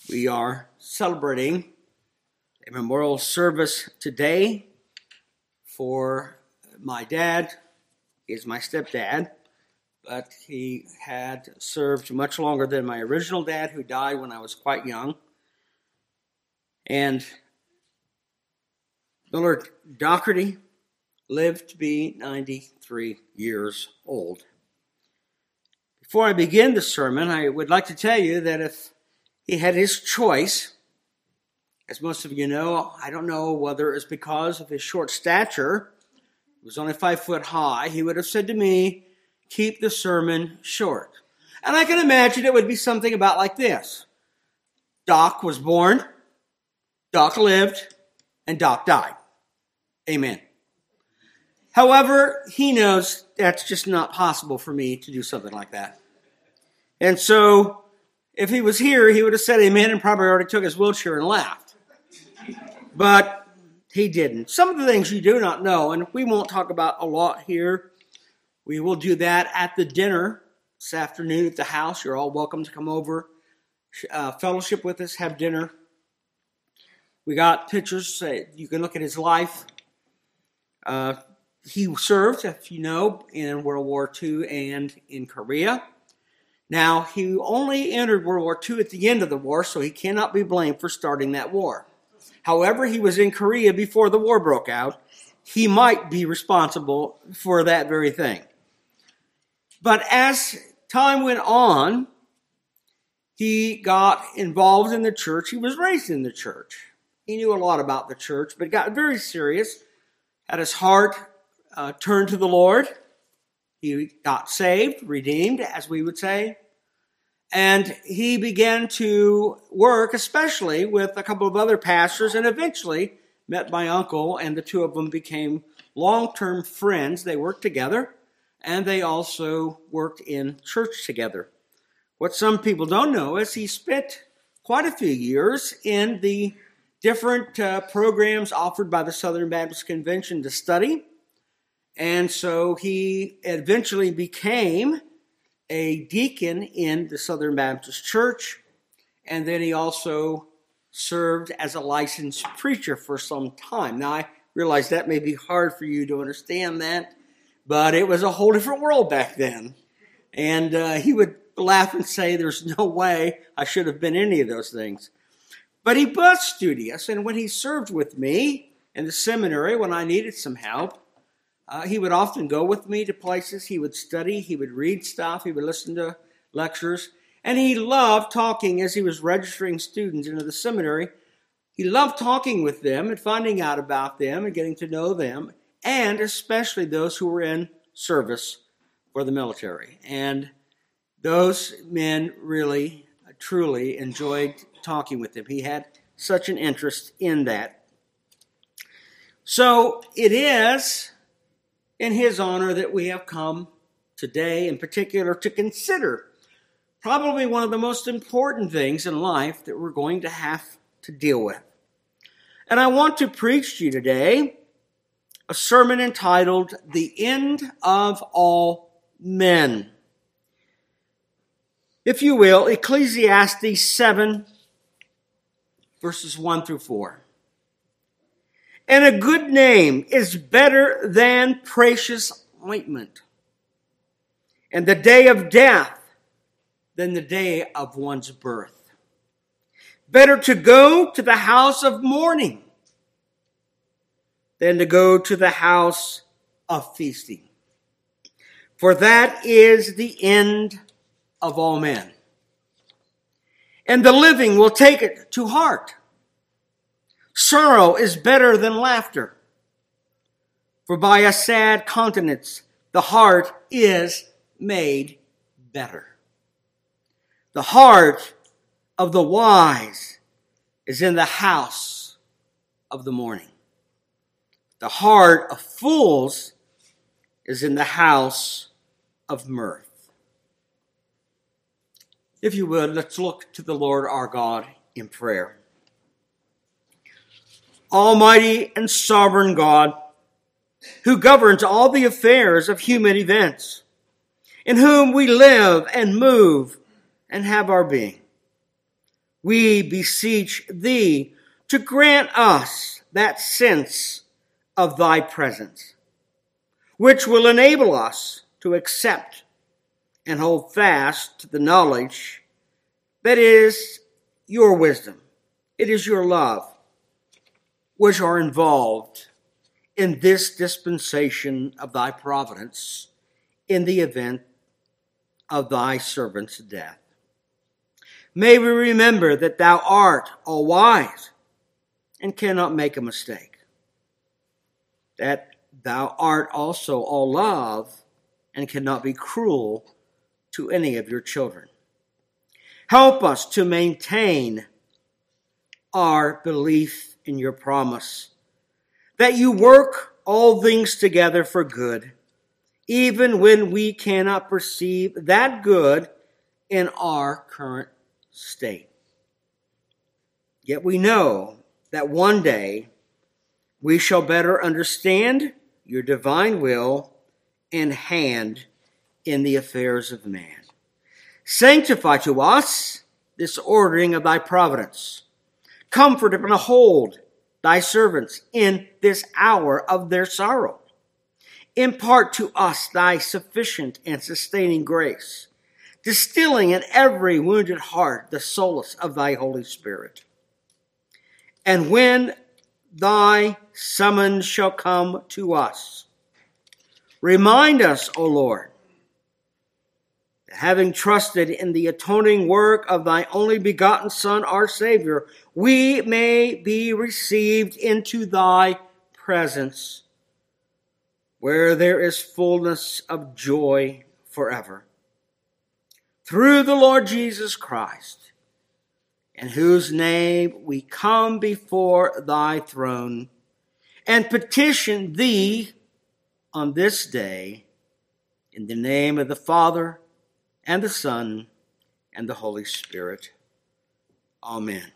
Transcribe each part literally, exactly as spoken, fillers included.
We are celebrating a memorial service today for my dad. He is my stepdad, but he had served much longer than my original dad, who died when I was quite young. And Millard Doherty lived to be ninety-three years old. Before I begin the sermon, I would like to tell you that if he had his choice, as most of you know, I don't know whether it's because of his short stature, he was only five foot high, he would have said to me, keep the sermon short. And I can imagine it would be something about like this. Doc was born, Doc lived, and Doc died. Amen. However, he knows that's just not possible for me to do something like that. And so, if he was here, he would have said amen and probably already took his wheelchair and left. But he didn't. Some of the things you do not know, and we won't talk about a lot here. We will do that at the dinner this afternoon at the house. You're all welcome to come over, uh, fellowship with us, have dinner. We got pictures. Uh, you can look at his life. Uh, he served, if you know, in World War Two and in Korea. Now, he only entered World War Two at the end of the war, so he cannot be blamed for starting that war. However, he was in Korea before the war broke out. He might be responsible for that very thing. But as time went on, he got involved in the church. He was raised in the church. He knew a lot about the church, but got very serious. Had his heart uh, turned to the Lord. He got saved, redeemed, as we would say. And he began to work, especially with a couple of other pastors, and eventually met my uncle, and the two of them became long-term friends. They worked together, and they also worked in church together. What some people don't know is he spent quite a few years in the different uh, programs offered by the Southern Baptist Convention to study. And so he eventually became a deacon in the Southern Baptist Church. And then he also served as a licensed preacher for some time. Now, I realize that may be hard for you to understand that, but it was a whole different world back then. And uh, he would laugh and say, there's no way I should have been any of those things. But he was studious, and when he served with me in the seminary when I needed some help, Uh, he would often go with me to places. He would study. He would read stuff. He would listen to lectures. And he loved talking as he was registering students into the seminary. He loved talking with them and finding out about them and getting to know them, and especially those who were in service for the military. And those men really, truly enjoyed talking with him. He had such an interest in that. So it is in his honor that we have come today in particular to consider probably one of the most important things in life that we're going to have to deal with. And I want to preach to you today a sermon entitled, The End of All Men. If you will, Ecclesiastes seven, verses one through four. And a good name is better than precious ointment, and the day of death than the day of one's birth. Better to go to the house of mourning than to go to the house of feasting. For that is the end of all men. And the living will take it to heart. Sorrow is better than laughter, for by a sad countenance the heart is made better. The heart of the wise is in the house of the mourning. The heart of fools is in the house of mirth. If you would, let's look to the Lord our God in prayer. Almighty and sovereign God, who governs all the affairs of human events, in whom we live and move and have our being. we beseech thee to grant us that sense of thy presence, which will enable us to accept and hold fast to the knowledge that is your wisdom, it is your love, which are involved in this dispensation of thy providence in the event of thy servant's death. May we remember that thou art all wise and cannot make a mistake, that thou art also all love and cannot be cruel to any of your children. Help us to maintain our belief in your promise that you work all things together for good, even when we cannot perceive that good in our current state. Yet we know that one day we shall better understand your divine will and hand in the affairs of man. Sanctify to us this ordering of thy providence. Comfort and hold thy servants in this hour of their sorrow. Impart to us thy sufficient and sustaining grace, distilling in every wounded heart the solace of thy Holy Spirit. And when thy summons shall come to us, remind us, O Lord, that having trusted in the atoning work of thy only begotten Son, our Savior, we may be received into thy presence, where there is fullness of joy forever. Through the Lord Jesus Christ, in whose name we come before thy throne and petition thee on this day, in the name of the Father, and the Son, and the Holy Spirit. Amen.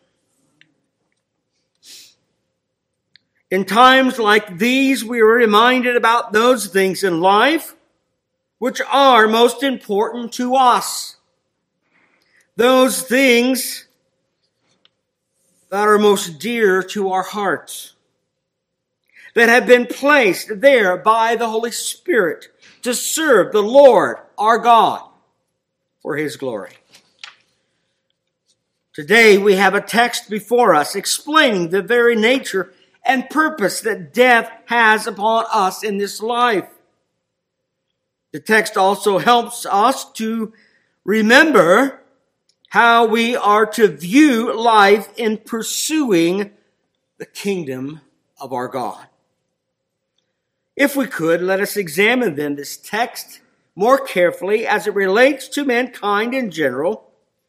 In times like these, we are reminded about those things in life which are most important to us. Those things that are most dear to our hearts, that have been placed there by the Holy Spirit to serve the Lord our God for his glory. Today we have a text before us explaining the very nature and purpose that death has upon us in this life. The text also helps us to remember how we are to view life in pursuing the kingdom of our God. If we could, let us examine then this text more carefully as it relates to mankind in general,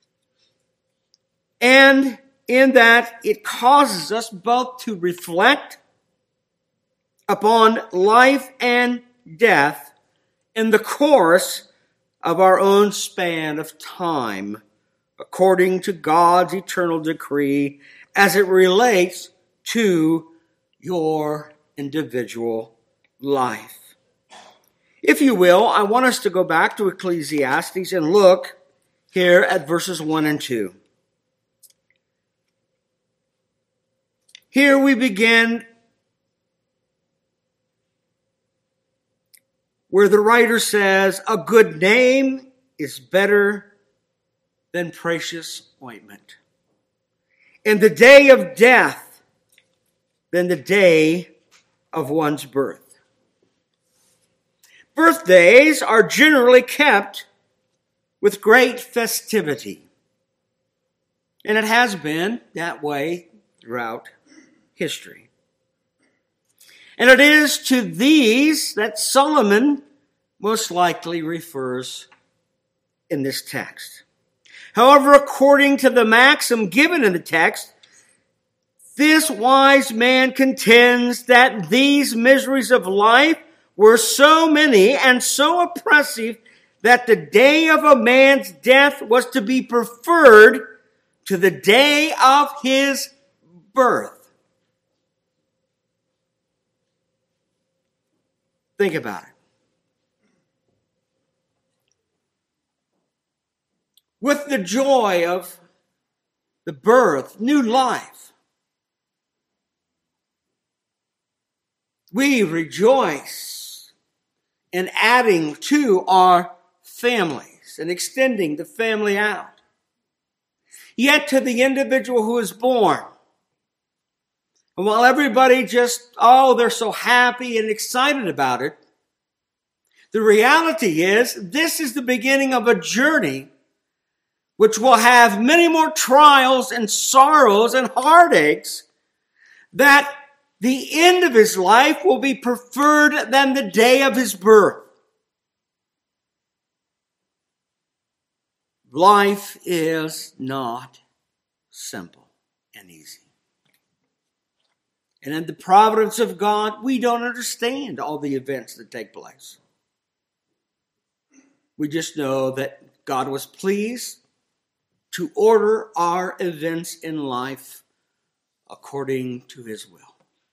and in that it causes us both to reflect upon life and death in the course of our own span of time, according to God's eternal decree as it relates to your individual life. If you will, I want us to go back to Ecclesiastes and look here at verses one and two. Here we begin where the writer says, a good name is better than precious ointment, and the day of death than the day of one's birth. Birthdays are generally kept with great festivity, and it has been that way throughout history. And it is to these that Solomon most likely refers in this text. However, according to the maxim given in the text, this wise man contends that these miseries of life were so many and so oppressive that the day of a man's death was to be preferred to the day of his birth. Think about it. With the joy of the birth, new life. We rejoice in adding to our families and extending the family out. Yet to the individual who is born, and while everybody just, oh, they're so happy and excited about it, the reality is this is the beginning of a journey which will have many more trials and sorrows and heartaches, that the end of his life will be preferred than the day of his birth. Life is not simple and easy. And in the providence of God, we don't understand all the events that take place. We just know that God was pleased to order our events in life according to his will.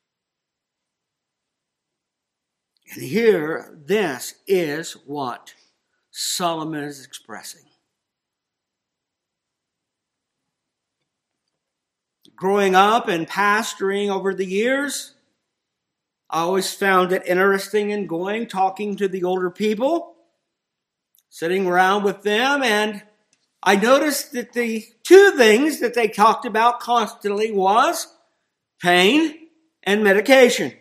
And here, this is what Solomon is expressing. Growing up and pastoring over the years, I always found it interesting and going, talking to the older people, sitting around with them, and I noticed that the two things that they talked about constantly was pain and medication.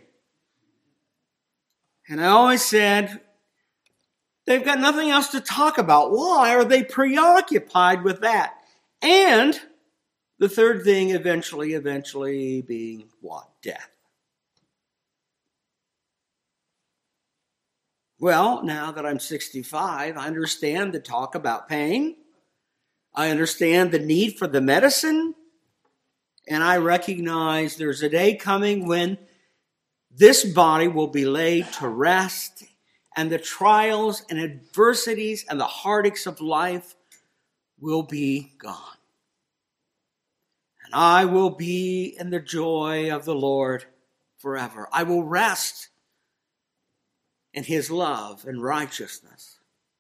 And I always said, they've got nothing else to talk about. Why are they preoccupied with that? And the third thing eventually, eventually being what? Death. Well, now that I'm sixty-five, I understand the talk about pain. I understand the need for the medicine. And I recognize there's a day coming when this body will be laid to rest, and the trials and adversities and the heartaches of life will be gone. And I will be in the joy of the Lord forever. I will rest in his love and righteousness.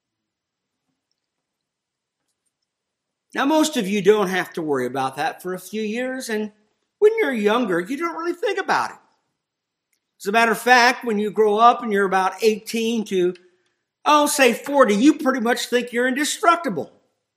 Now, most of you don't have to worry about that for a few years, and when you're younger, you don't really think about it. As a matter of fact, when you grow up and you're about eighteen to, oh, say forty, you pretty much think you're indestructible.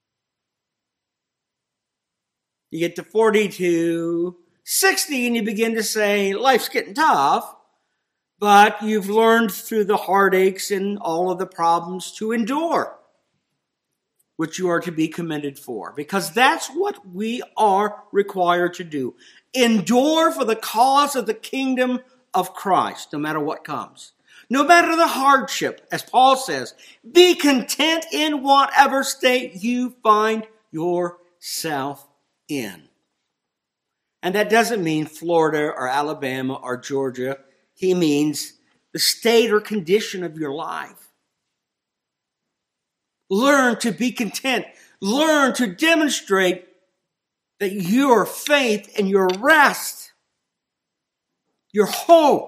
You get to forty to sixty and you begin to say, life's getting tough, but you've learned through the heartaches and all of the problems to endure, which you are to be commended for, because that's what we are required to do. Endure for the cause of the kingdom of Christ, no matter what comes. No matter the hardship, as Paul says, be content in whatever state you find yourself in. And that doesn't mean Florida or Alabama or Georgia. He means the state or condition of your life. Learn to be content. Learn to demonstrate that your faith and your rest, your hope,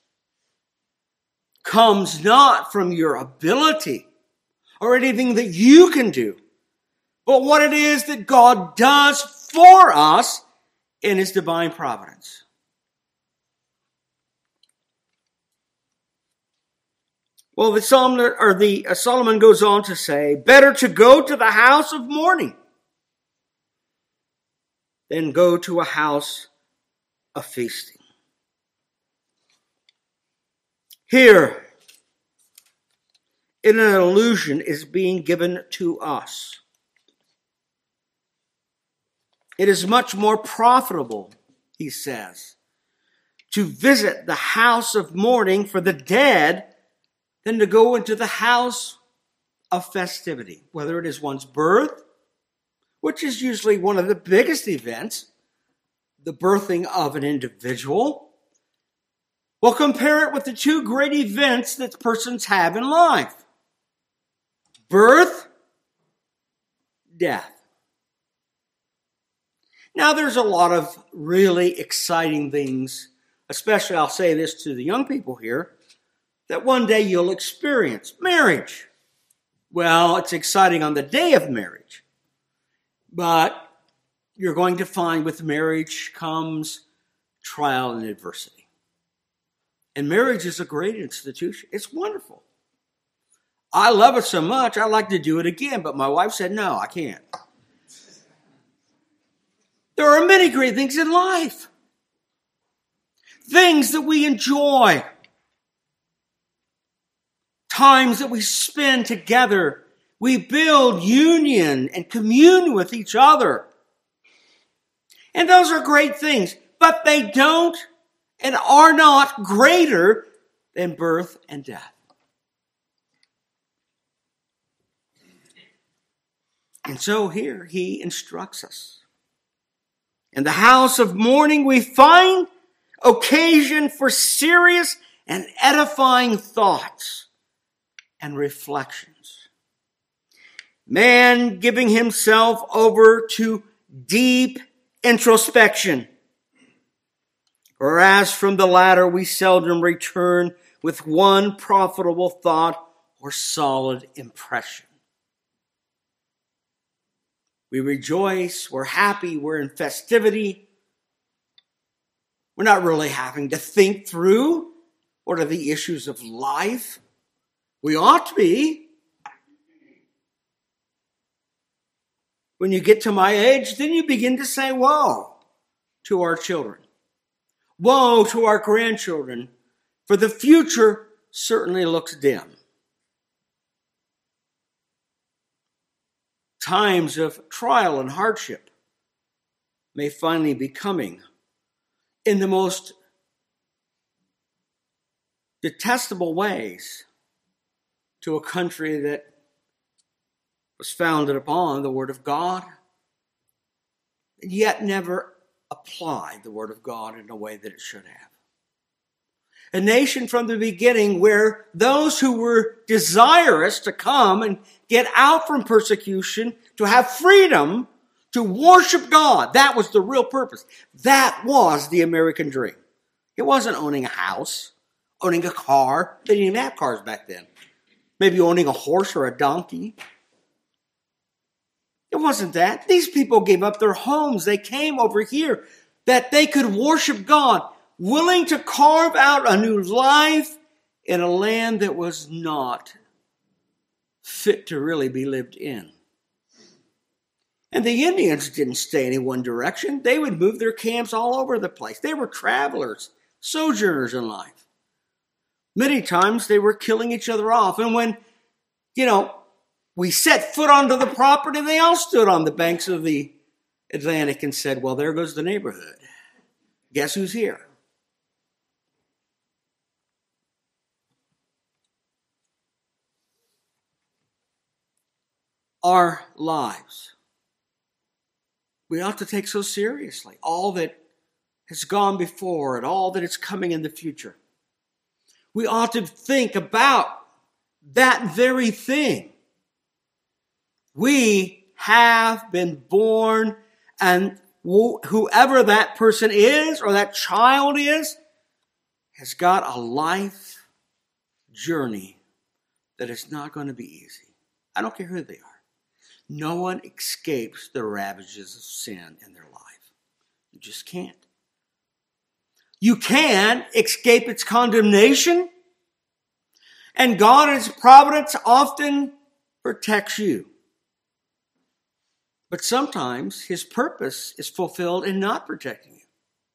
comes not from your ability or anything that you can do, but what it is that God does for us in his divine providence. Well, the Psalm or the uh, Solomon goes on to say, better to go to the house of mourning than go to a house of feasting. Here, an illusion is being given to us. It is much more profitable, he says, to visit the house of mourning for the dead than to go into the house of festivity, whether it is one's birth, which is usually one of the biggest events, the birthing of an individual. Well, compare it with the two great events that persons have in life. Birth, death. Now, there's a lot of really exciting things, especially I'll say this to the young people here, that one day you'll experience. Marriage. Well, it's exciting on the day of marriage. But you're going to find with marriage comes trial and adversity. And marriage is a great institution. It's wonderful. I love it so much, I'd like to do it again, but my wife said, no, I can't. There are many great things in life. Things that we enjoy. Times that we spend together. We build union and commune with each other. And those are great things, but they don't and are not greater than birth and death. And so here he instructs us. In the house of mourning we find occasion for serious and edifying thoughts and reflections. Man giving himself over to deep introspection, whereas from the latter we seldom return with one profitable thought or solid impression. We rejoice, we're happy, we're in festivity. We're not really having to think through what are the issues of life. We ought to be. When you get to my age, then you begin to say, woe to our children. Woe to our grandchildren, for the future certainly looks dim. Times of trial and hardship may finally be coming in the most detestable ways to a country that was founded upon the Word of God, and yet never applied the Word of God in a way that it should have. A nation from the beginning where those who were desirous to come and get out from persecution, to have freedom, to worship God, that was the real purpose. That was the American dream. It wasn't owning a house, owning a car. They didn't even have cars back then. Maybe owning a horse or a donkey. It wasn't that. These people gave up their homes. They came over here that they could worship God, willing to carve out a new life in a land that was not fit to really be lived in. And the Indians didn't stay in one direction. They would move their camps all over the place. They were travelers, sojourners in life. Many times they were killing each other off. And when, you know, we set foot onto the property, they all stood on the banks of the Atlantic and said, well, there goes the neighborhood. Guess who's here? Our lives, we ought to take so seriously all that has gone before and all that is coming in the future. We ought to think about that very thing. We have been born, and whoever that person is or that child is has got a life journey that is not going to be easy. I don't care who they are. No one escapes the ravages of sin in their life. You just can't. You can escape its condemnation, and God in His providence often protects you. But sometimes His purpose is fulfilled in not protecting you.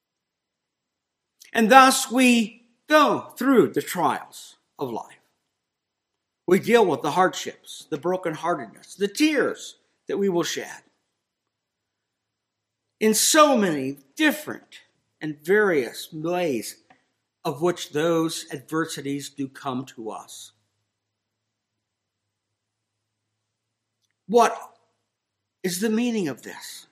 And thus we go through the trials of life. We deal with the hardships, the brokenheartedness, the tears that we will shed. In so many different and various ways of which those adversities do come to us. What is the meaning of this?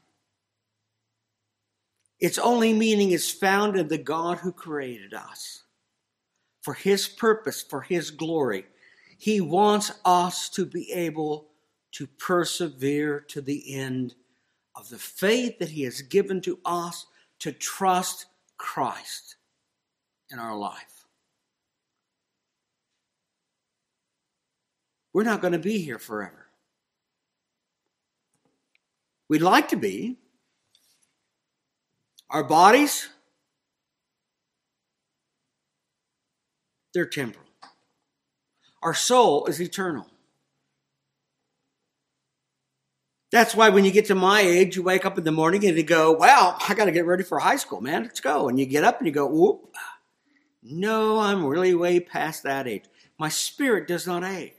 Its only meaning is found in the God who created us. For His purpose, for His glory. He wants us to be able to persevere to the end of the faith that He has given to us to trust Christ in our life. We're not going to be here forever. We'd like to be, Our bodies, they're temporal. Our soul is eternal. That's why when you get to my age, you wake up in the morning and you go, well, I got to get ready for high school, man. Let's go. And you get up and you go, whoop. No, I'm really way past that age. My spirit does not age.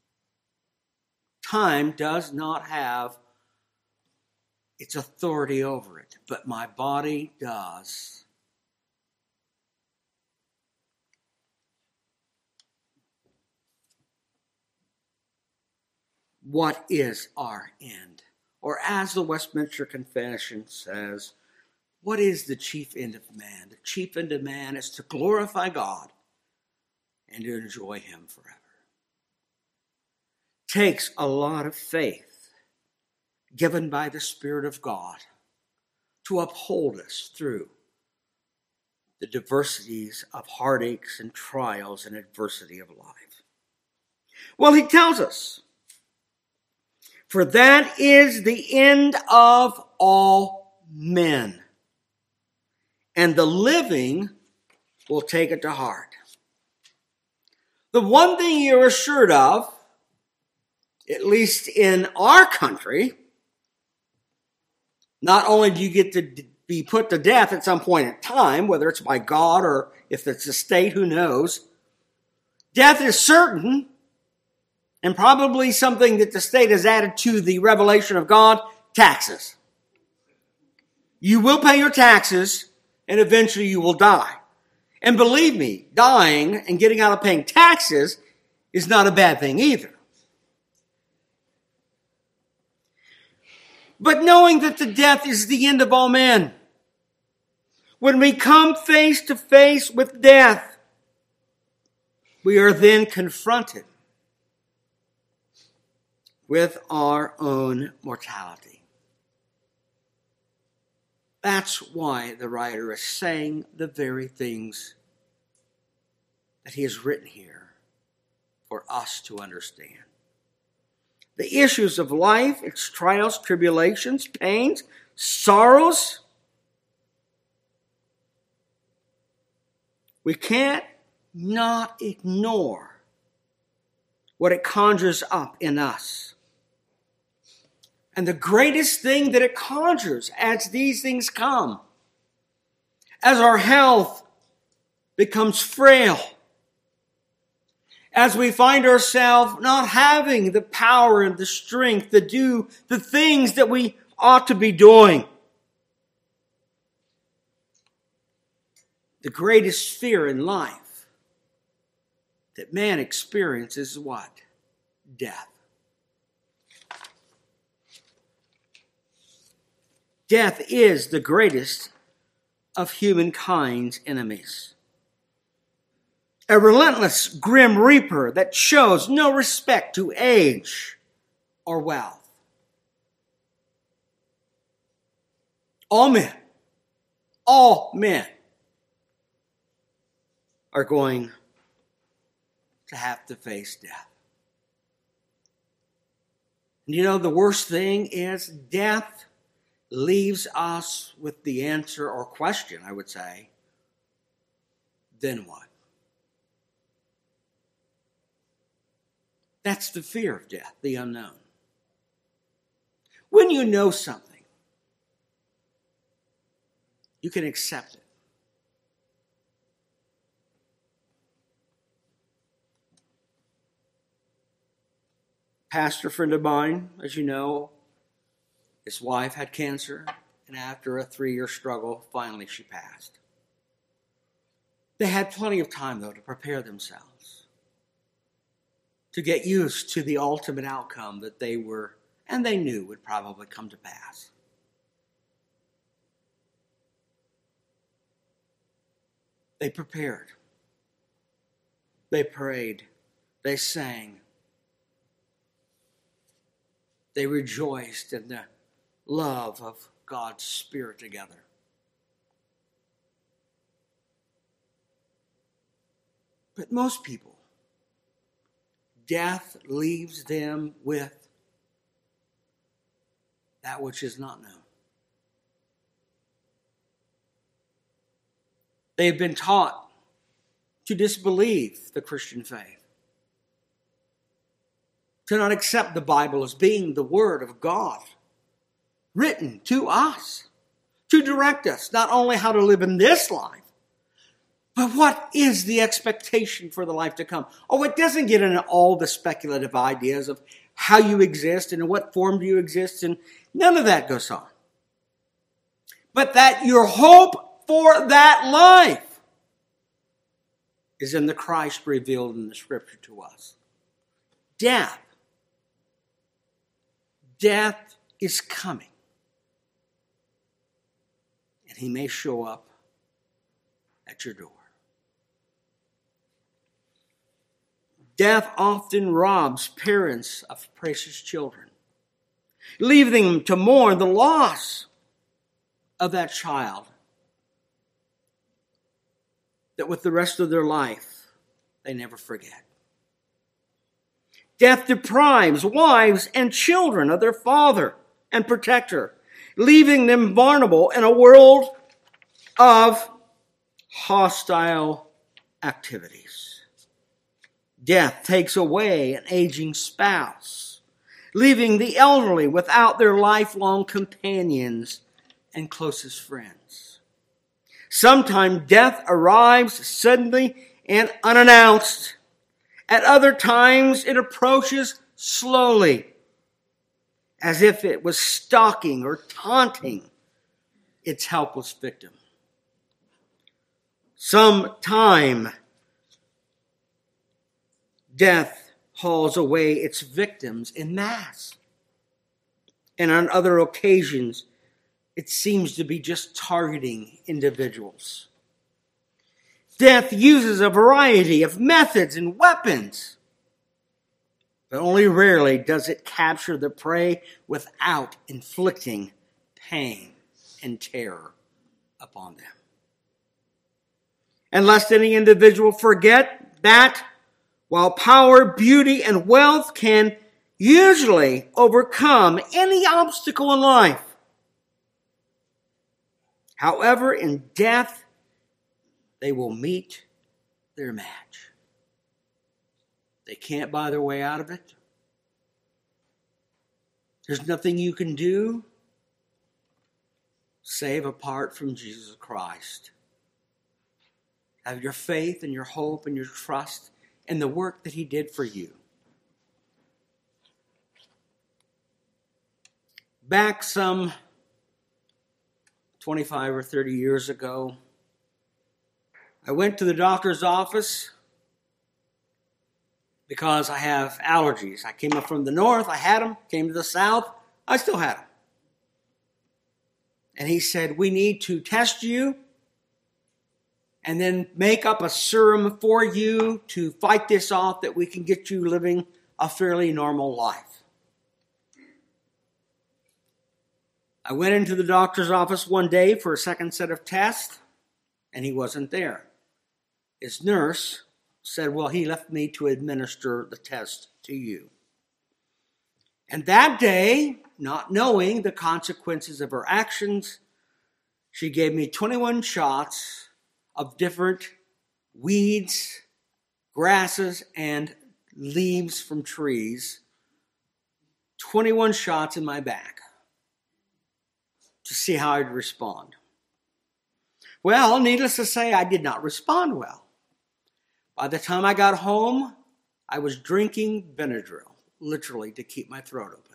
Time does not have its authority over it, but my body does. What is our end? Or as the Westminster Confession says, what is the chief end of man? The chief end of man is to glorify God and to enjoy him forever. Takes a lot of faith given by the Spirit of God to uphold us through the diversities of heartaches and trials and adversity of life. Well, he tells us, for that is the end of all men, and the living will take it to heart. The one thing you're assured of, at least in our country, not only do you get to be put to death at some point in time, whether it's by God or if it's the state, who knows, death is certain. And probably something that the state has added to the revelation of God, taxes. You will pay your taxes, and eventually you will die. And believe me, dying and getting out of paying taxes is not a bad thing either. But knowing that the death is the end of all men, when we come face to face with death, we are then confronted with our own mortality. That's why the writer is saying the very things that he has written here for us to understand. The issues of life, its trials, tribulations, pains, sorrows. We can't not ignore what it conjures up in us. And the greatest thing that it conjures as these things come, as our health becomes frail, as we find ourselves not having the power and the strength to do the things that we ought to be doing, the greatest fear in life that man experiences is what? Death. Death is the greatest of humankind's enemies. A relentless, grim reaper that shows no respect to age or wealth. All men, all men are going to have to face death. And you know, the worst thing is death leaves us with the answer or question, I would say, then what? That's the fear of death, the unknown. When you know something, you can accept it. Pastor friend of mine, as you know, his wife had cancer, and after a three-year struggle, finally she passed. They had plenty of time, though, to prepare themselves, to get used to the ultimate outcome that they were, and they knew would probably come to pass. They prepared. They prayed. They sang. They rejoiced in the love of God's Spirit together. But most people, death leaves them with that which is not known. They've been taught to disbelieve the Christian faith, to not accept the Bible as being the Word of God, written to us, to direct us not only how to live in this life, but what is the expectation for the life to come? Oh, it doesn't get into all the speculative ideas of how you exist and in what form do you exist, and none of that goes on. But that your hope for that life is in the Christ revealed in the Scripture to us. Death. Death is coming. And he may show up at your door. Death often robs parents of precious children, leaving them to mourn the loss of that child that with the rest of their life they never forget. Death deprives wives and children of their father and protector, leaving them vulnerable in a world of hostile activities. Death takes away an aging spouse, leaving the elderly without their lifelong companions and closest friends. Sometimes death arrives suddenly and unannounced. At other times, it approaches slowly, as if it was stalking or taunting its helpless victim. Sometime death hauls away its victims en masse. And on other occasions, it seems to be just targeting individuals. Death uses a variety of methods and weapons, but only rarely does it capture the prey without inflicting pain and terror upon them. And lest any individual forget that while power, beauty, and wealth can usually overcome any obstacle in life, however, in death, they will meet their match. They can't buy their way out of it. There's nothing you can do save apart from Jesus Christ. Have your faith and your hope and your trust in the work that he did for you. Back some twenty-five or thirty years ago, I went to the doctor's office because I have allergies. I came up from the north, I had them. Came to the south, I still had them. And he said, we need to test you and then make up a serum for you to fight this off, that we can get you living a fairly normal life. I went into the doctor's office one day for a second set of tests, and he wasn't there. His nurse said, well, he left me to administer the test to you. And that day, not knowing the consequences of her actions, she gave me twenty-one shots of different weeds, grasses, and leaves from trees. twenty-one shots in my back to see how I'd respond. Well, needless to say, I did not respond well. By the time I got home, I was drinking Benadryl, literally, to keep my throat open.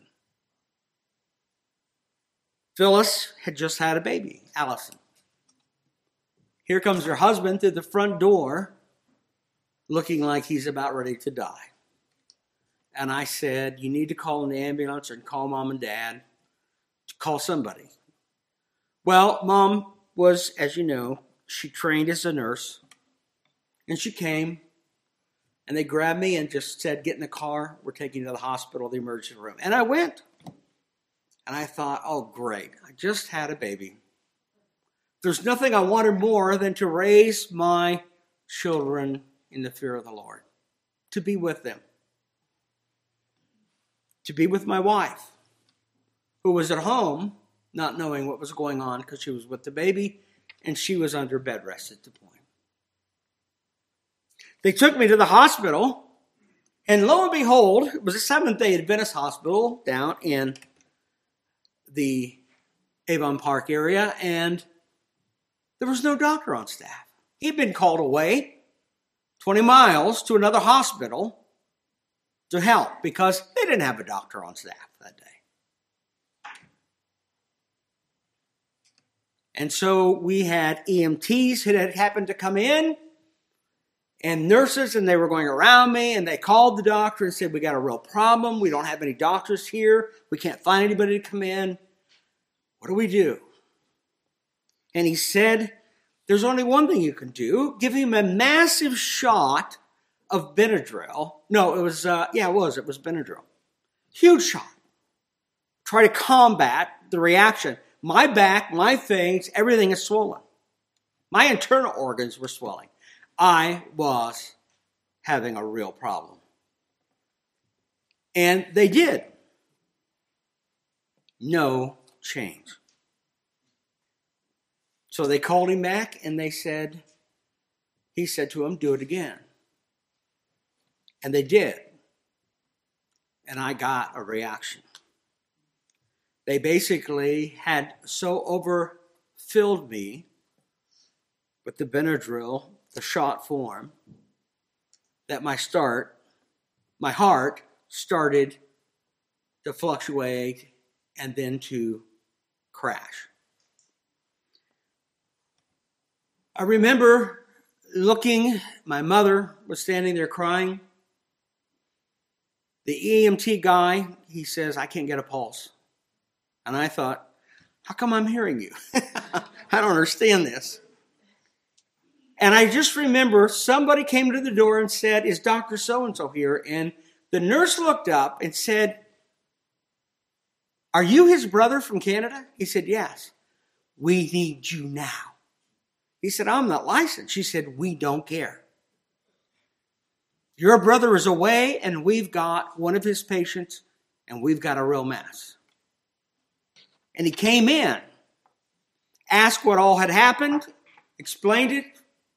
Phyllis had just had a baby, Allison. Here comes her husband through the front door, looking like he's about ready to die. And I said, you need to call an ambulance or call mom and dad, to call somebody. Well, mom was, as you know, she trained as a nurse. And she came, and they grabbed me and just said, get in the car. We're taking you to the hospital, the emergency room. And I went. And I thought, oh, great. I just had a baby. There's nothing I wanted more than to raise my children in the fear of the Lord, to be with them, to be with my wife, who was at home, not knowing what was going on because she was with the baby, and she was under bed rest at the point. They took me to the hospital, and lo and behold, it was a Seventh-day Adventist hospital down in the Avon Park area, and there was no doctor on staff. He'd been called away twenty miles to another hospital to help because they didn't have a doctor on staff that day. And so we had E M Ts who had happened to come in and nurses, and they were going around me, and they called the doctor and said, we got a real problem. We don't have any doctors here. We can't find anybody to come in. What do we do? And he said, there's only one thing you can do. Give him a massive shot of Benadryl. No, it was, uh, yeah, it was. It was Benadryl. Huge shot. Try to combat the reaction. My back, my face, everything is swollen. My internal organs were swelling. I was having a real problem. And they did. No change. So they called him back and they said, he said to him, do it again. And they did. And I got a reaction. They basically had so overfilled me with the Benadryl, the shot form, that my start, my heart started to fluctuate and then to crash. I remember looking, my mother was standing there crying. The E M T guy, he says, I can't get a pulse. And I thought, how come I'm hearing you? I don't understand this. And I just remember somebody came to the door and said, is Doctor So-and-so here? And the nurse looked up and said, are you his brother from Canada? He said, yes. We need you now. He said, I'm not licensed. She said, we don't care. Your brother is away, and we've got one of his patients, and we've got a real mess. And he came in, asked what all had happened, explained it.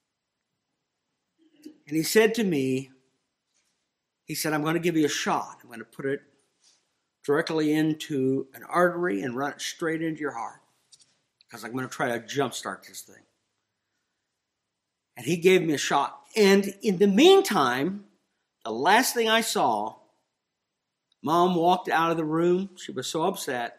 And he said to me, he said, I'm going to give you a shot. I'm going to put it directly into an artery and run it straight into your heart because I'm going to try to jumpstart this thing. And he gave me a shot. And in the meantime, the last thing I saw, Mom walked out of the room. She was so upset.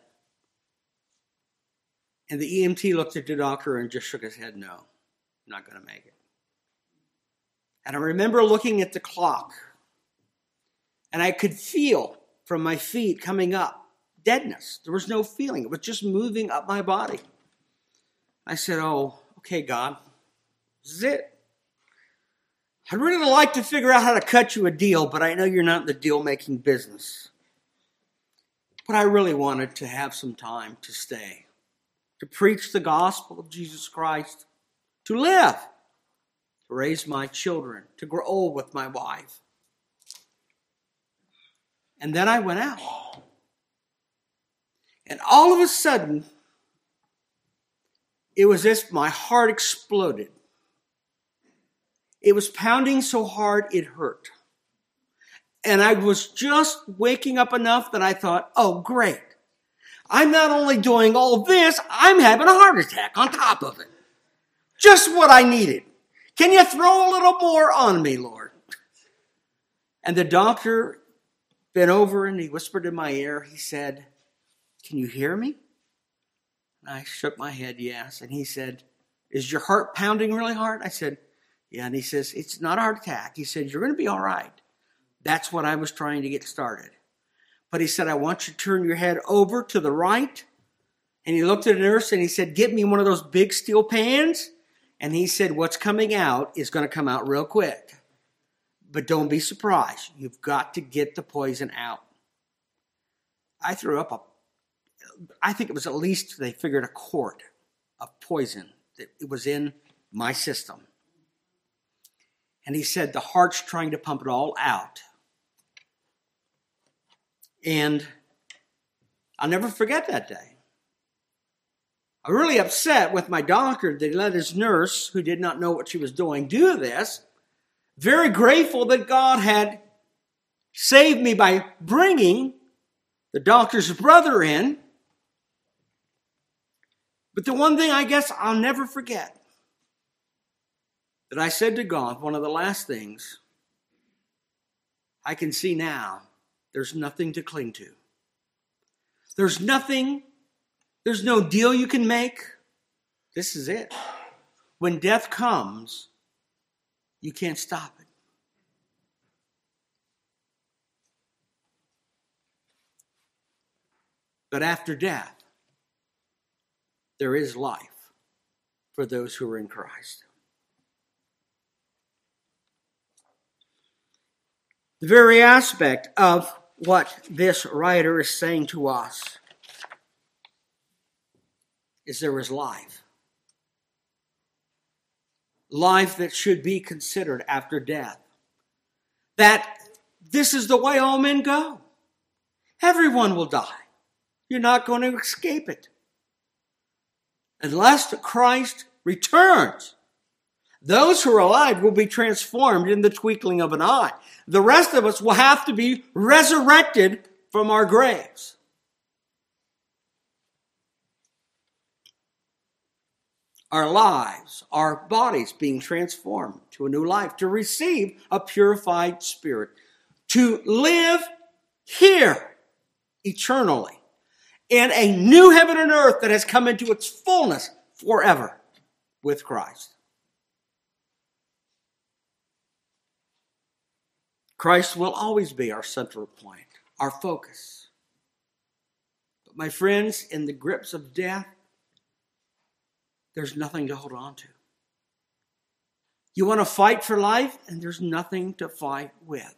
And the E M T looked at the doctor and just shook his head, no, I'm not going to make it. And I remember looking at the clock, and I could feel from my feet coming up deadness. There was no feeling. It was just moving up my body. I said, oh, okay, God, this is it. I'd really like to figure out how to cut you a deal, but I know you're not in the deal-making business. But I really wanted to have some time to stay, to preach the gospel of Jesus Christ, to live, to raise my children, to grow old with my wife. And then I went out. And all of a sudden, it was as if my heart exploded. It was pounding so hard it hurt. And I was just waking up enough that I thought, oh, great. I'm not only doing all this, I'm having a heart attack on top of it. Just what I needed. Can you throw a little more on me, Lord? And the doctor bent over and he whispered in my ear. He said, can you hear me? And I shook my head, yes. And he said, is your heart pounding really hard? I said, yeah. And he says, it's not a heart attack. He said, you're going to be all right. That's what I was trying to get started. But he said, I want you to turn your head over to the right. And he looked at the nurse and he said, get me one of those big steel pans. And he said, what's coming out is going to come out real quick. But don't be surprised. You've got to get the poison out. I threw up a, I think it was at least, they figured, a quart of poison that it was in my system. And he said, the heart's trying to pump it all out. And I'll never forget that day. I I'm really upset with my doctor that he let his nurse, who did not know what she was doing, do this. Very grateful that God had saved me by bringing the doctor's brother in. But the one thing I guess I'll never forget, that I said to God, one of the last things, I can see now, there's nothing to cling to. There's nothing, there's no deal you can make. This is it. When death comes, you can't stop it. But after death, there is life for those who are in Christ. The very aspect of what this writer is saying to us is there is life. Life that should be considered after death. That this is the way all men go. Everyone will die. You're not going to escape it. Unless Christ returns, those who are alive will be transformed in the twinkling of an eye. The rest of us will have to be resurrected from our graves. Our lives, our bodies being transformed to a new life, to receive a purified spirit, to live here eternally in a new heaven and earth that has come into its fullness forever with Christ. Christ will always be our central point, our focus. But my friends, in the grips of death, there's nothing to hold on to. You want to fight for life, and there's nothing to fight with.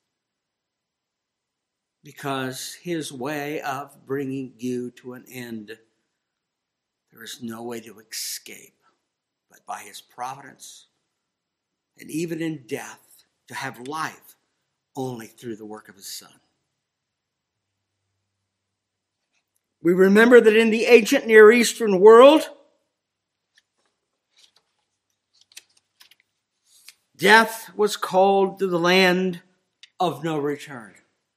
Because his way of bringing you to an end, there is no way to escape but by his providence, and even in death, to have life only through the work of his Son. We remember that in the ancient Near Eastern world, death was called to the land of no return,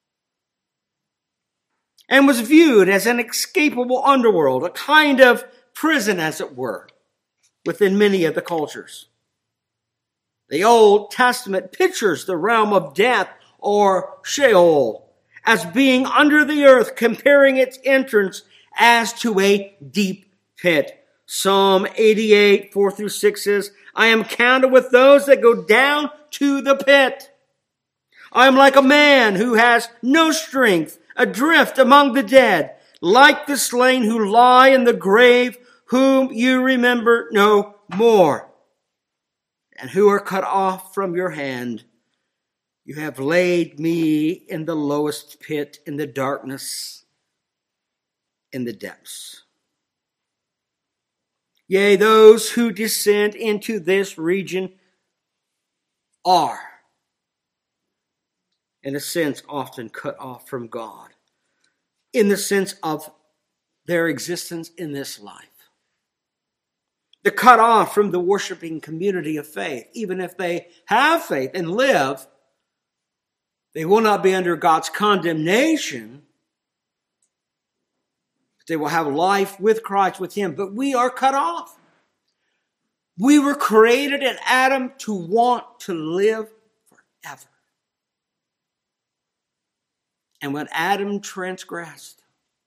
and was viewed as an inescapable underworld, a kind of prison, as it were, within many of the cultures. The Old Testament pictures the realm of death, or Sheol, as being under the earth, comparing its entrance as to a deep pit. Psalm eighty-eight, four through six says, I am counted with those that go down to the pit. I am like a man who has no strength, adrift among the dead, like the slain who lie in the grave, whom you remember no more, and who are cut off from your hand. You have laid me in the lowest pit, in the darkness, in the depths. Yea, those who descend into this region are, in a sense, often cut off from God, in the sense of their existence in this life. They're cut off from the worshiping community of faith. Even if they have faith and live, they will not be under God's condemnation. They will have life with Christ, with him. But we are cut off. We were created in Adam to want to live forever. And when Adam transgressed,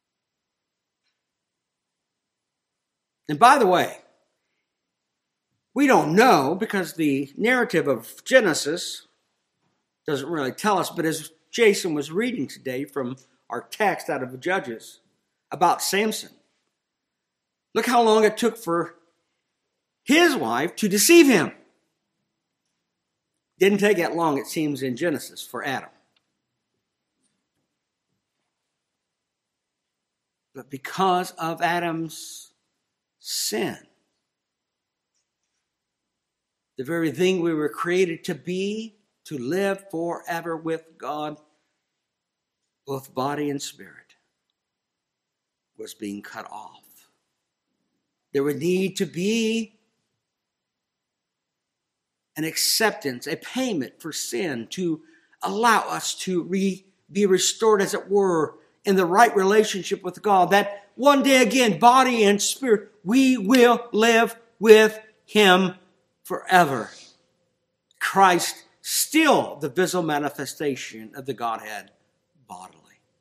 and by the way, we don't know, because the narrative of Genesis doesn't really tell us, but as Jason was reading today from our text out of Judges about Samson, look how long it took for his wife to deceive him. Didn't take that long, it seems, in Genesis for Adam. But because of Adam's sin, the very thing we were created to be, to live forever with God, both body and spirit, was being cut off. There would need to be an acceptance, a payment for sin to allow us to re, be restored, as it were, in the right relationship with God. That one day again, body and spirit, we will live with Him forever. Christ, still the visible manifestation of the Godhead bodily.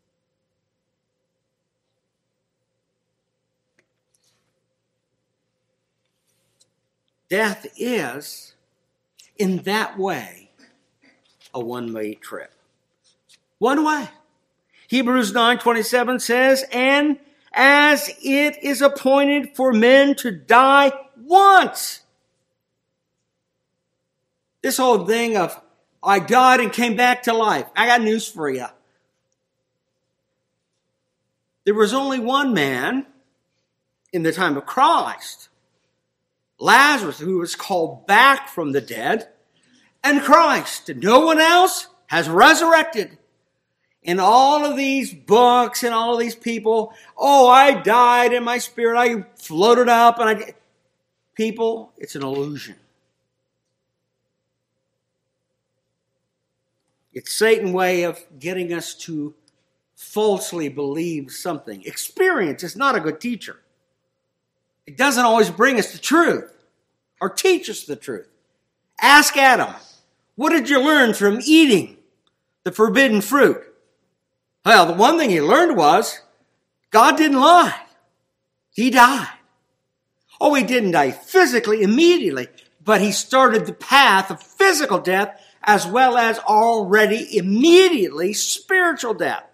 Death is, in that way, a one-way trip. One way. Hebrews nine twenty-seven says, and as it is appointed for men to die once. This whole thing of, I died and came back to life. I got news for you. There was only one man in the time of Christ, Lazarus, who was called back from the dead, and Christ. No one else has resurrected. In all of these books and all of these people, oh, I died in my spirit, I floated up, and I... People, it's an illusion. It's Satan's way of getting us to falsely believe something. Experience is not a good teacher. It doesn't always bring us the truth or teach us the truth. Ask Adam, what did you learn from eating the forbidden fruit? Well, the one thing he learned was God didn't lie. He died. Oh, he didn't die physically immediately, but he started the path of physical death as well as already immediately spiritual death.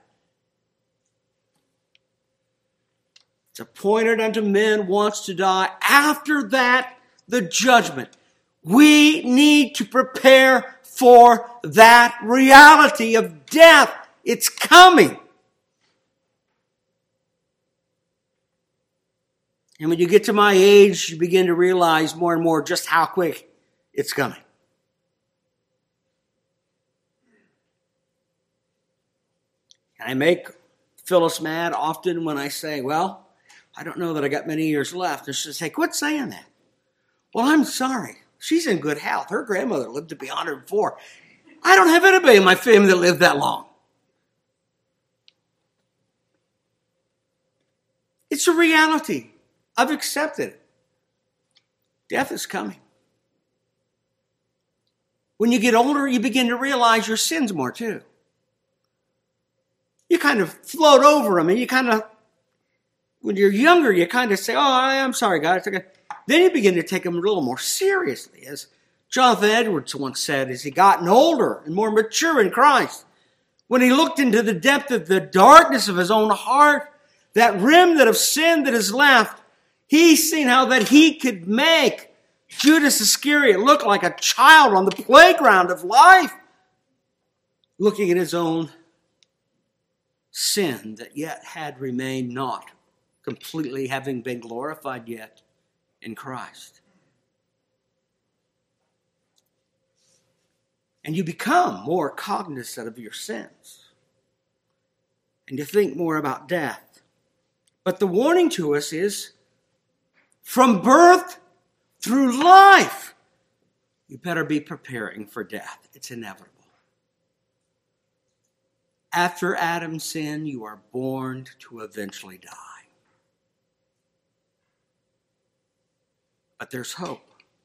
It's appointed unto men once to die. After that, the judgment. We need to prepare for that reality of death. It's coming. And when you get to my age, you begin to realize more and more just how quick it's coming. I make Phyllis mad often when I say, well, I don't know that I got many years left. And she'll say, quit saying that. Well, I'm sorry. She's in good health. Her grandmother lived to be one hundred four. I don't have anybody in my family that lived that long. It's a reality. I've accepted it. Death is coming. When you get older, you begin to realize your sins more too. You kind of float over them, and you kind of, when you're younger, you kind of say, oh, I'm sorry, God. It's okay. Then you begin to take them a little more seriously. As Jonathan Edwards once said, as he gotten older and more mature in Christ, when he looked into the depth of the darkness of his own heart, that remnant of sin that is left, he's seen how that he could make Judas Iscariot look like a child on the playground of life, looking at his own sin that yet had remained not completely having been glorified yet in Christ. And you become more cognizant of your sins. And you think more about death. But the warning to us is, from birth through life, you better be preparing for death. It's inevitable. After Adam's sin, you are born to eventually die. But there's hope.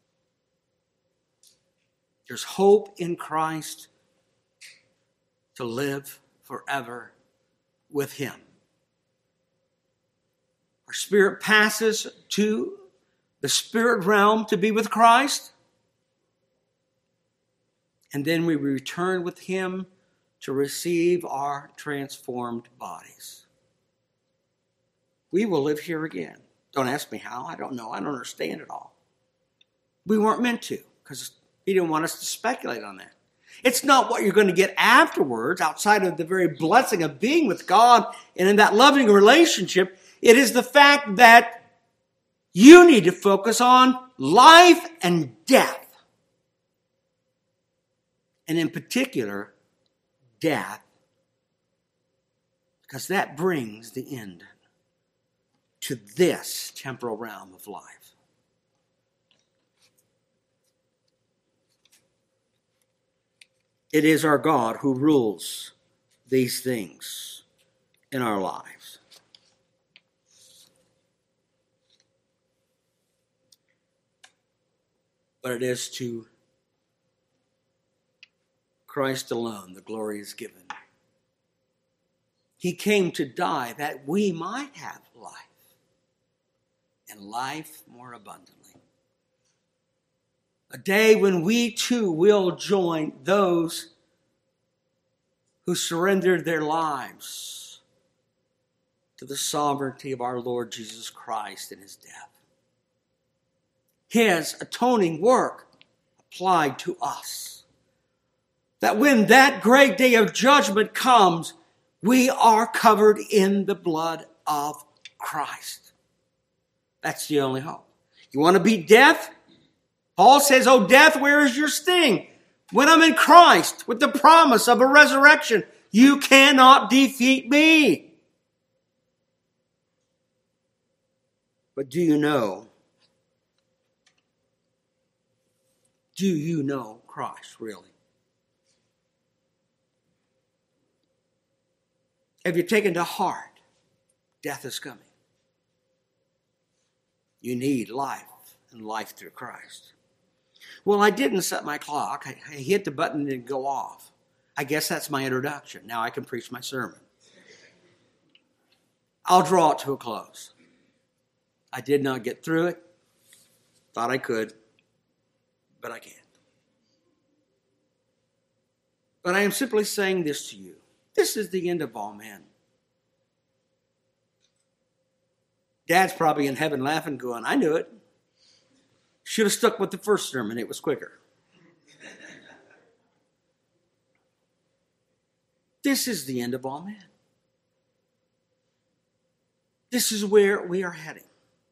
There's hope in Christ to live forever with Him. Our spirit passes to the spirit realm to be with Christ. And then we return with Him to receive our transformed bodies. We will live here again. Don't ask me how. I don't know. I don't understand it all. We weren't meant to, because He didn't want us to speculate on that. It's not what you're going to get afterwards, outside of the very blessing of being with God and in that loving relationship. It is the fact that you need to focus on life and death. And in particular, death. Because that brings the end to this temporal realm of life. It is our God who rules these things in our lives. But it is to Christ alone the glory is given. He came to die that we might have life, and life more abundantly. A day when we too will join those who surrendered their lives to the sovereignty of our Lord Jesus Christ in his death. His atoning work applied to us. That when that great day of judgment comes, we are covered in the blood of Christ. That's the only hope. You want to beat death? Paul says, "Oh, death, where is your sting?" When I'm in Christ, with the promise of a resurrection, you cannot defeat me. But do you know? Do you know Christ, really? Have you taken to heart death is coming? You need life and life through Christ. Well, I didn't set my clock. I, I hit the button and it didn't go off. I guess that's my introduction. Now I can preach my sermon. I'll draw it to a close. I did not get through it. Thought I could, but I can't. But I am simply saying this to you. This is the end of all men. Dad's probably in heaven laughing, going, "I knew it. Should have stuck with the first sermon. It was quicker." This is the end of all men. This is where we are heading.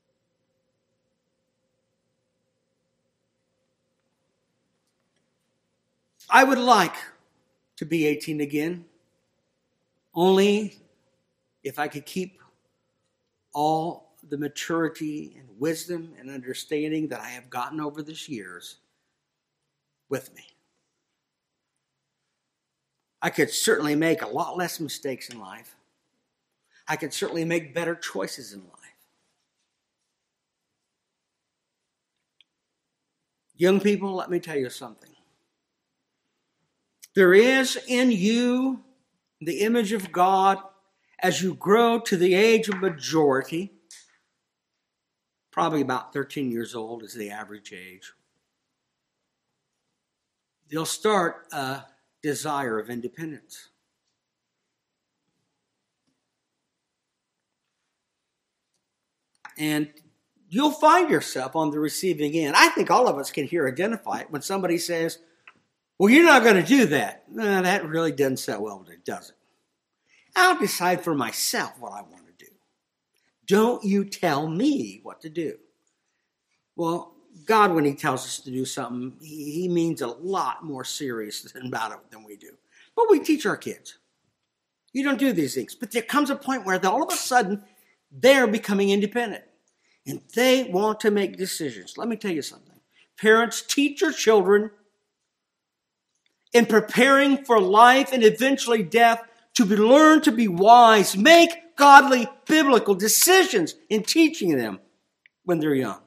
I would like to be eighteen again, only if I could keep all the maturity and wisdom and understanding that I have gotten over these years with me. I could certainly make a lot less mistakes in life. I could certainly make better choices in life. Young people, let me tell you something. There is in you the image of God as you grow to the age of majority. Probably about thirteen years old is the average age. You'll start a desire of independence. And you'll find yourself on the receiving end. I think all of us can here identify it when somebody says, "Well, you're not going to do that." No, that really doesn't sit well with it, does it? I'll decide for myself what I want to do. Don't you tell me what to do. Well, God, when he tells us to do something, he means a lot more serious than about it than we do. But we teach our kids. You don't do these things. But there comes a point where all of a sudden, they're becoming independent. And they want to make decisions. Let me tell you something. Parents, teach your children in preparing for life and eventually death to be, learn to be wise. Make godly, biblical decisions in teaching them when they're young.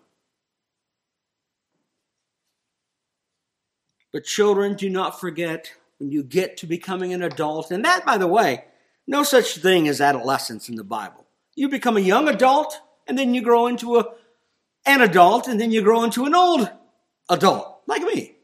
But children, do not forget when you get to becoming an adult. And that, by the way, no such thing as adolescence in the Bible. You become a young adult, and then you grow into a, an adult, and then you grow into an old adult, like me.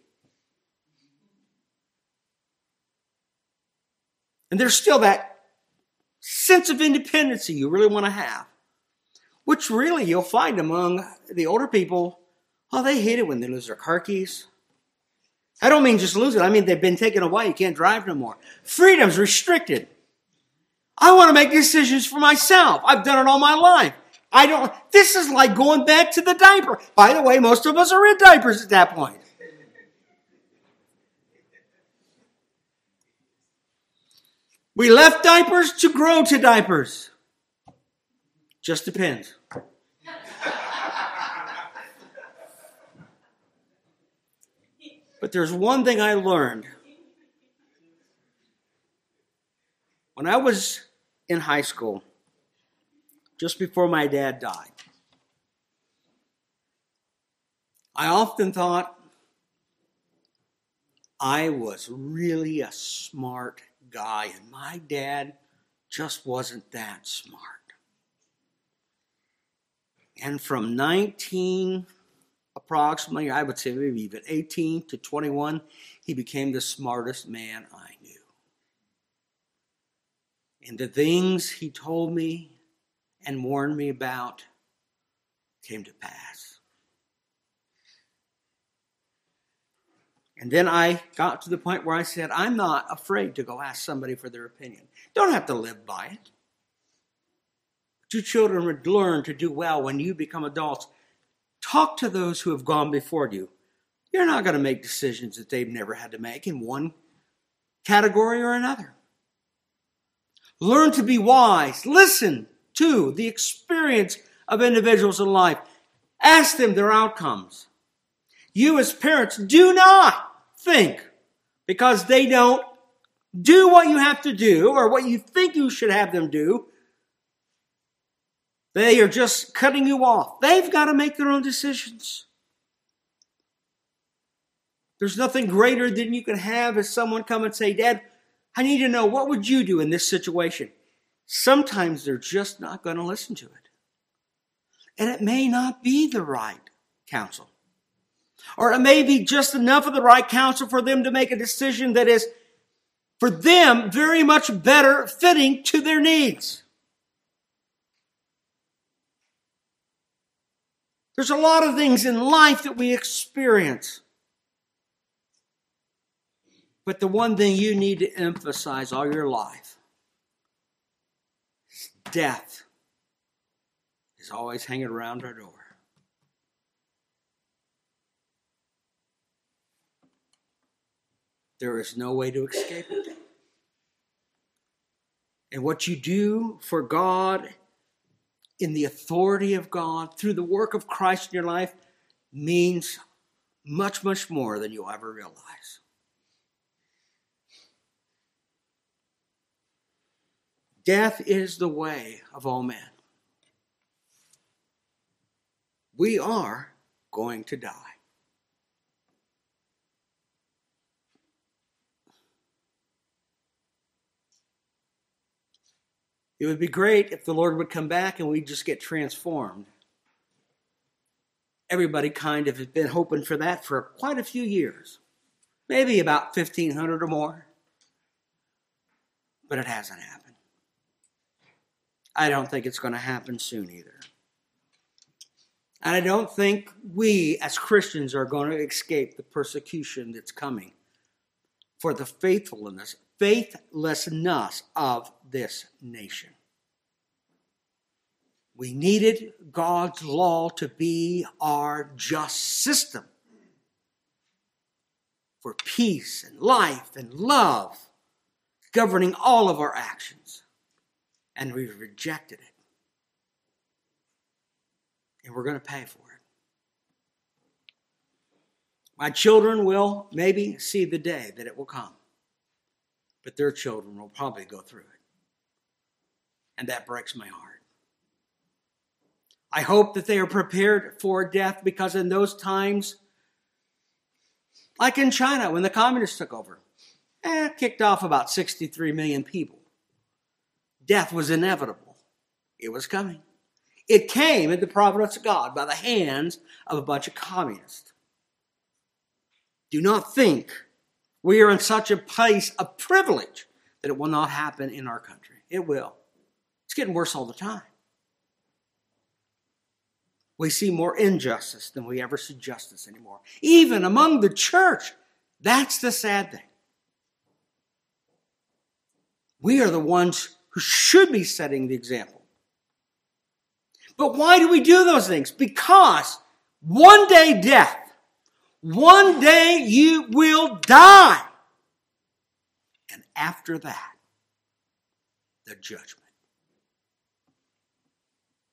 And there's still that sense of independency you really want to have, which really you'll find among the older people. Oh, they hate it when they lose their car keys. I don't mean just lose it. I mean they've been taken away. You can't drive no more. Freedom's restricted. I want to make decisions for myself. I've done it all my life. I don't. This is like going back to the diaper. By the way, most of us are in diapers at that point. We left diapers to grow to diapers. Just depends. But there's one thing I learned. When I was in high school, just before my dad died, I often thought I was really a smart guy, and my dad just wasn't that smart. And from nineteen, approximately, I would say maybe even eighteen to twenty-one, he became the smartest man I knew. And the things he told me and warned me about came to pass. And then I got to the point where I said, I'm not afraid to go ask somebody for their opinion. Don't have to live by it. But you children would learn to do well when you become adults. Talk to those who have gone before you. You're not going to make decisions that they've never had to make in one category or another. Learn to be wise. Listen to the experience of individuals in life. Ask them their outcomes. You as parents, do not think because they don't do what you have to do or what you think you should have them do, they are just cutting you off. They've got to make their own decisions. There's nothing greater than you can have as someone come and say, Dad, I need to know, what would you do in this situation? Sometimes they're just not going to listen to it. And it may not be the right counsel. Or it may be just enough of the right counsel for them to make a decision that is, for them, very much better fitting to their needs. There's a lot of things in life that we experience. But the one thing you need to emphasize all your life is death is always hanging around our door. There is no way to escape it. And what you do for God, in the authority of God, through the work of Christ in your life, means much, much more than you'll ever realize. Death is the way of all men. We are going to die. It would be great if the Lord would come back and we'd just get transformed. Everybody kind of has been hoping for that for quite a few years. Maybe about fifteen hundred or more. But it hasn't happened. I don't think it's going to happen soon either. And I don't think we as Christians are going to escape the persecution that's coming for the faithfulness, faithlessness of this nation. We needed God's law to be our just system for peace and life and love, governing all of our actions. And we've rejected it. And we're going to pay for it. My children will maybe see the day that it will come. But their children will probably go through it. And that breaks my heart. I hope that they are prepared for death, because in those times, like in China when the communists took over, eh, kicked off about sixty-three million people. Death was inevitable. It was coming. It came in the providence of God by the hands of a bunch of communists. Do not think we are in such a place of privilege that it will not happen in our country. It will. It's getting worse all the time. We see more injustice than we ever see justice anymore. Even among the church. That's the sad thing. We are the ones who should be setting the example. But why do we do those things? Because one day death, one day you will die. And after that, the judgment.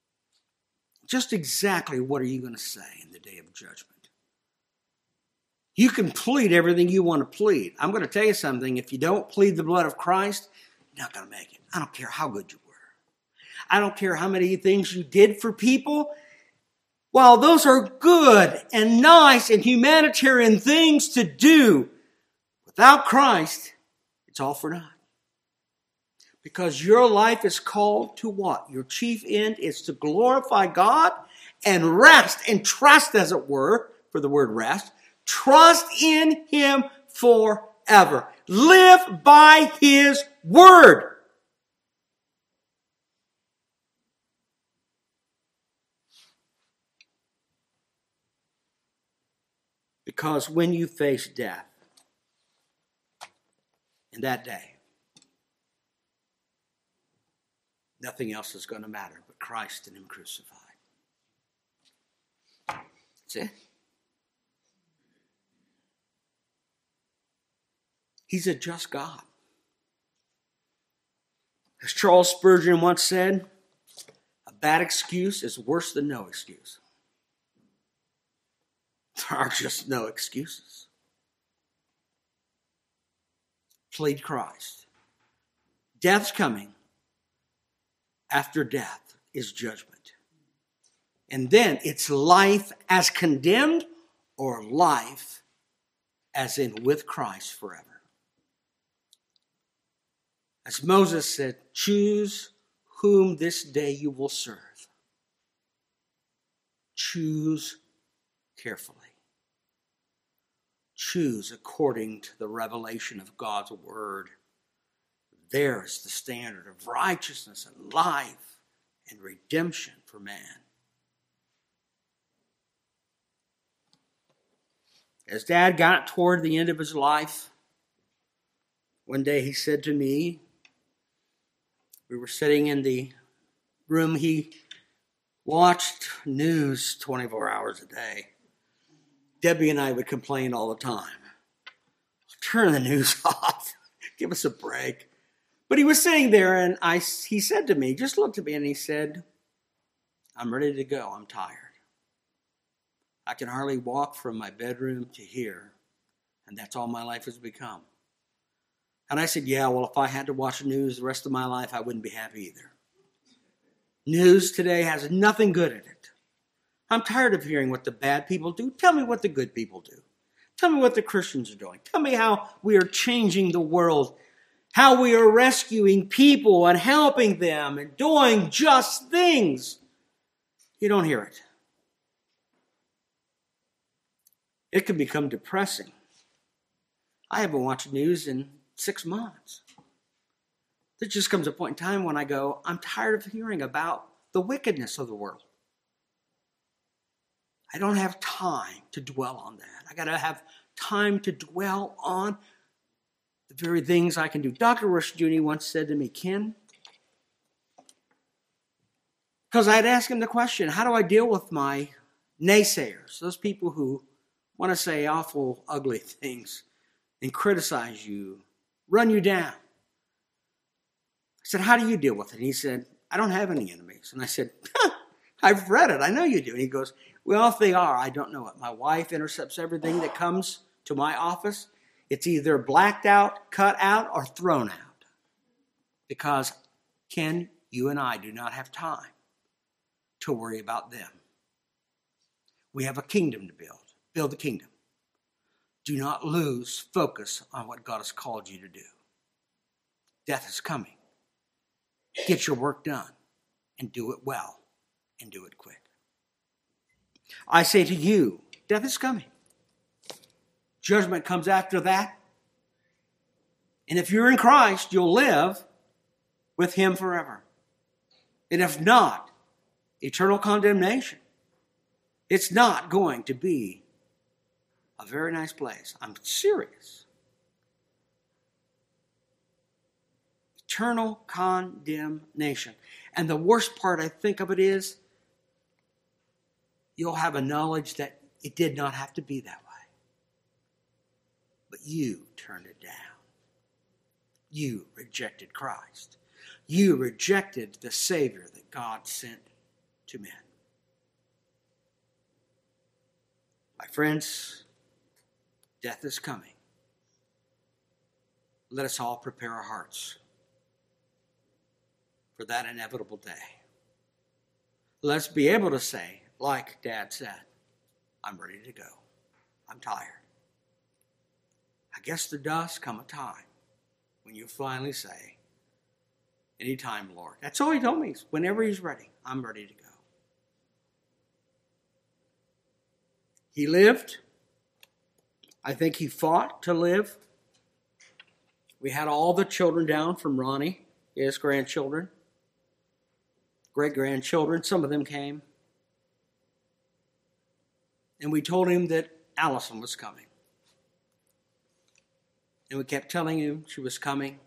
Just exactly what are you going to say in the day of judgment? You can plead everything you want to plead. I'm going to tell you something. If you don't plead the blood of Christ, you're not going to make it. I don't care how good you were. I don't care how many things you did for people. While those are good and nice and humanitarian things to do, without Christ, it's all for naught. Because your life is called to what? Your chief end is to glorify God and rest and trust, as it were, for the word rest. Trust in Him forever. Live by His word. Because when you face death, in that day, nothing else is going to matter but Christ and Him crucified. That's it. He's a just God. As Charles Spurgeon once said, a bad excuse is worse than no excuse. There are just no excuses. Plead Christ. Death's coming. After death is judgment. And then it's life as condemned or life as in with Christ forever. As Moses said, choose whom this day you will serve. Choose carefully. Choose according to the revelation of God's word. There is the standard of righteousness and life and redemption for man. As Dad got toward the end of his life, one day he said to me, we were sitting in the room, he watched news twenty-four hours a day. Debbie and I would complain all the time. Turn the news off. Give us a break. But he was sitting there, and I, he said to me, just looked at me, and he said, I'm ready to go. I'm tired. I can hardly walk from my bedroom to here, and that's all my life has become. And I said, yeah, well, if I had to watch the news the rest of my life, I wouldn't be happy either. News today has nothing good in it. I'm tired of hearing what the bad people do. Tell me what the good people do. Tell me what the Christians are doing. Tell me how we are changing the world, how we are rescuing people and helping them and doing just things. You don't hear it. It can become depressing. I haven't watched news in six months. There just comes a point in time when I go, I'm tired of hearing about the wickedness of the world. I don't have time to dwell on that. I got to have time to dwell on the very things I can do. Doctor Rushdoony once said to me, Ken, because I had asked him the question, how do I deal with my naysayers, those people who want to say awful, ugly things and criticize you, run you down? I said, how do you deal with it? And he said, I don't have any enemies. And I said, I've read it. I know you do. And he goes, well, if they are, I don't know it. My wife intercepts everything that comes to my office. It's either blacked out, cut out, or thrown out. Because, Ken, you and I do not have time to worry about them. We have a kingdom to build. Build the kingdom. Do not lose focus on what God has called you to do. Death is coming. Get your work done and do it well and do it quick. I say to you, death is coming. Judgment comes after that. And if you're in Christ, you'll live with Him forever. And if not, eternal condemnation. It's not going to be a very nice place. I'm serious. Eternal condemnation. And the worst part, I think, of it is you'll have a knowledge that it did not have to be that way. But you turned it down. You rejected Christ. You rejected the Savior that God sent to men. My friends, Death is coming. Let us all prepare our hearts for that inevitable day. Let's be able to say, like Dad said, I'm ready to go. I'm tired. I guess there does come a time when you finally say, anytime, Lord. That's all he told me. Whenever he's ready, I'm ready to go. He lived. I think he fought to live. We had all the children down from Ronnie, his grandchildren, great-grandchildren. Some of them came. And we told him that Allison was coming. And we kept telling him she was coming.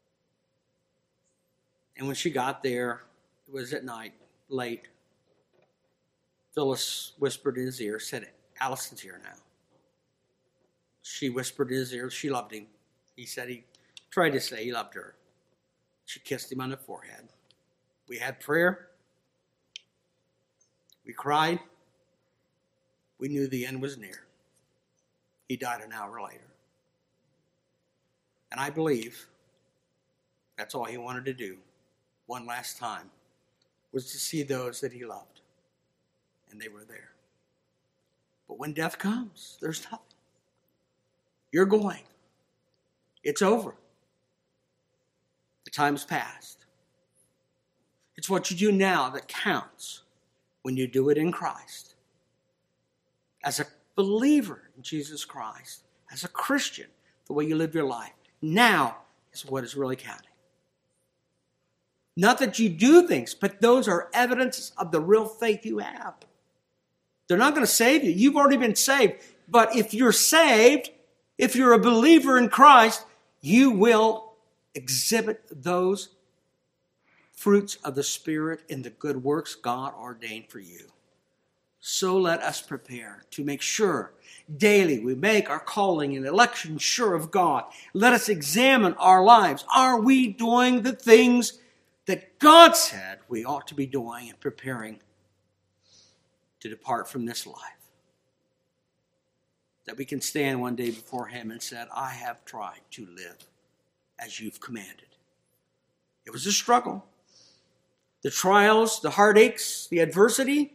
And when she got there, it was at night, late. Phyllis whispered in his ear, said, Allison's here now. She whispered in his ear, she loved him. He said he tried to say he loved her. She kissed him on the forehead. We had prayer. We cried. We knew the end was near. He died an hour later. And I believe that's all he wanted to do one last time, was to see those that he loved. And they were there. But when death comes, there's nothing. You're going. It's over. The time's passed. It's what you do now that counts when you do it in Christ. As a believer in Jesus Christ, as a Christian, the way you live your life, now is what is really counting. Not that you do things, but those are evidence of the real faith you have. They're not going to save you. You've already been saved. But if you're saved, if you're a believer in Christ, you will exhibit those fruits of the Spirit in the good works God ordained for you. So let us prepare to make sure daily we make our calling and election sure of God. Let us examine our lives. Are we doing the things that God said we ought to be doing and preparing to depart from this life? That we can stand one day before him and said, I have tried to live as you've commanded. It was a struggle. The trials, the heartaches, the adversity.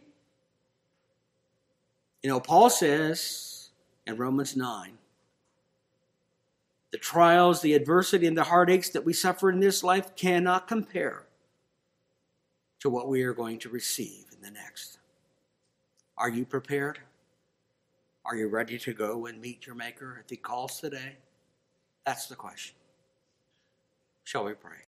You know, Paul says in Romans nine, the trials, the adversity, and the heartaches that we suffer in this life cannot compare to what we are going to receive in the next. Are you prepared? Are you ready to go and meet your Maker if he calls today? That's the question. Shall we pray?